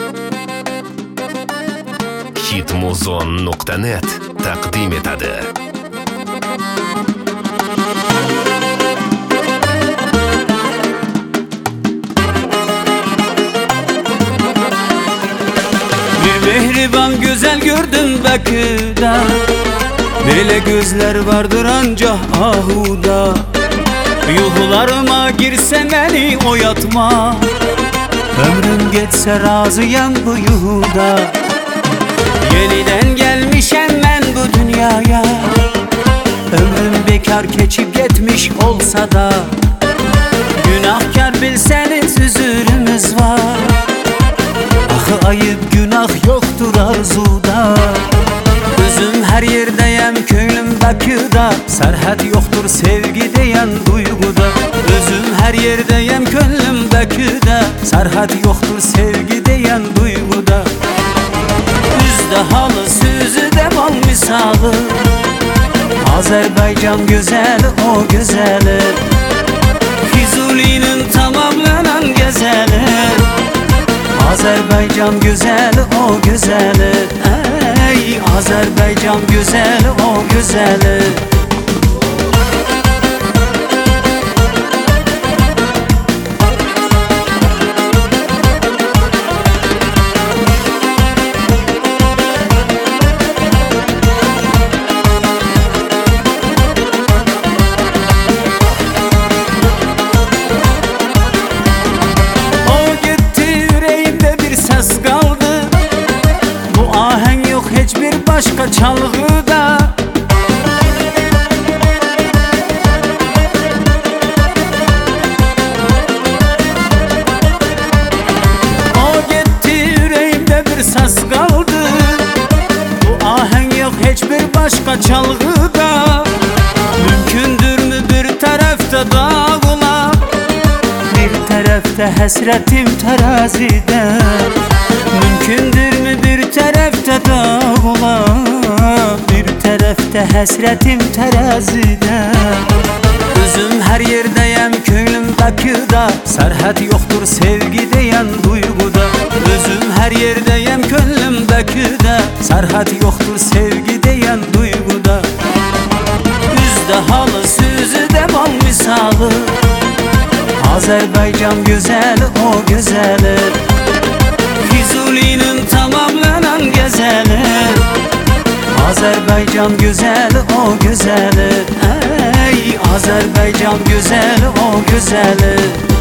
Hitmuzon.net taqdim etadi. Mehriban güzel gördüm Bakı'da, böyle gözler vardır ancak ahuda. Yuhlarıma girse beni oyatma, ömrüm geçse razıyam bu yuhuda. Yeniden gelmişem ben bu dünyaya, ömrüm bekar geçip gitmiş olsa da. Günahkar bilseniz üzürümüz var, ahı ayıp günah yoktur arzuda. Özüm her yerdeyem, köylüm Bakı'da, serhat yoktur sevgi diyen duyguda. Özüm her yerdeyem, köylüm Bakı'da, serhat yoktur sevgi diyen duyguda. Üzde halı sözü de bal misalı, Azerbaycan güzeli o güzeli, Füzuli'nin tamamlanan gezeli. Azerbaycan güzeli o güzeli, ey Azerbaycan güzeli o güzeli. Başka çalgıda o gitti, yüreğimde bir ses kaldı. Bu ahenk yok hiçbir başka çalgıda. Mümkündür mü bir tarafta dağla, bir tarafta hasretim terazide. Mümkündür mü bir tarafta dağla, bir tarafta hasretim terazide. Özüm her yerdeyem, köylüm Bakı'da, serhat yoktur sevgi diyen duyguda. Özüm her yerdeyem, köylüm Bakı'da, serhat yoktur sevgi diyen duyguda. Üzde halı sözü de bal misalı, Azerbaycan güzeli o güzeli, Füzuli'nin tamamlanan gezeli. Azerbaycan güzeli o güzeli, ey Azerbaycan güzeli o güzeli.